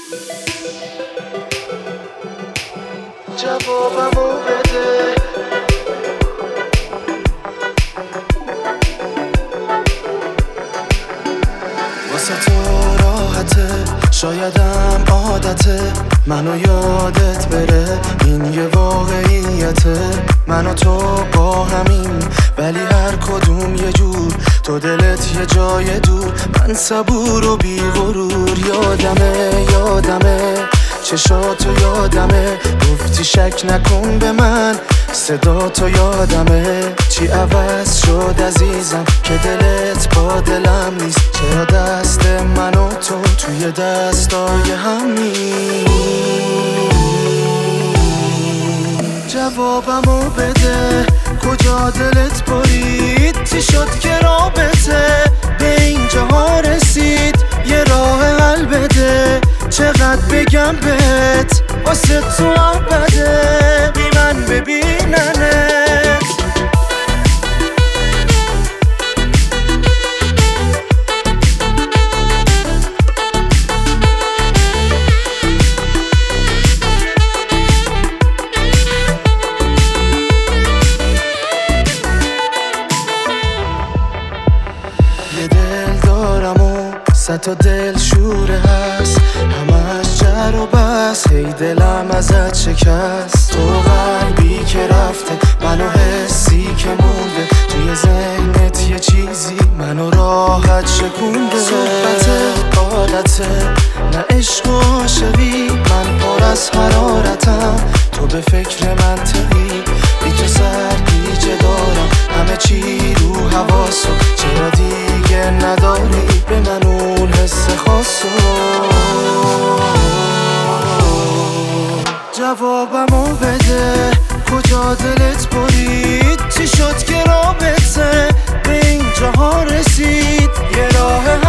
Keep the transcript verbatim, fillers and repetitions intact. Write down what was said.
جوابمو بده. واسه تو راحته، شایدم عادته منو یادت بره، این یه واقعیته. من و تو با همین ولی هر کدوم یه جور، تو دلت یه جای دور، من صبور و بی غرور. یادمه یادمه چشاتو یادمه، گفتی شک نکن به من، صدا تو یادمه. چی عوض شد عزیزم که دلت با دلم نیست؟ چرا دست من و تو توی دستای هم نیست؟ جوابمو بده، کجا دلت برید؟ چی شد که رابطه به اینجاها رسید؟ یه راه حل بده، چقدر بگم بهت واسه تو آبده، بی من ببیننت. یه دل دارم و صد تا دل شوره هست، همش جر و بس، هی دلم ازت شکست. تو قلبی که رفته، منو حسی که مونده، توی ذهنت یه چیزی منو راحت شکونده. صحبت عادته نه عشق و عاشقی، من پر از حرارتم، تو به فکر منطقی. بی تو سرگیجه دارم، همه چی رو حواسو، چرا دیگه نداری به من اون حس خاصو؟ جوابمو بده، کجا دلت برید؟ چی شد که رابطه به اینجاها رسید؟ یه راه